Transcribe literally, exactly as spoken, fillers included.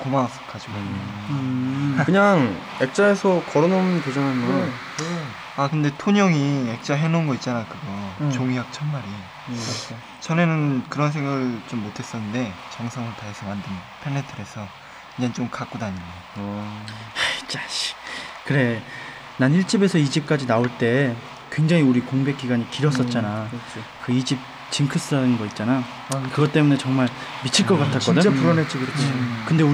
고마워서 가지고. 음. 그냥 액자에서 걸어놓으면 되잖아요. 뭐. 아 근데 토니 형이 액자 해놓은 거 있잖아 그거 응. 종이학 천 마리. 음. 전에는 그런 생각을 좀 못했었는데 정성을 다해서 만든 팬레터에서 이제 좀 갖고 다니네. 어. 이 자식. 그래. 난 일 집에서 이 집까지 나올 때 굉장히 우리 공백 기간이 길었었잖아. 그렇지. 그 이 집 징크스라는 거 있잖아. 그것 때문에 정말 미칠 것 같았거든. 진짜 불안했지, 그렇지. 근데 우리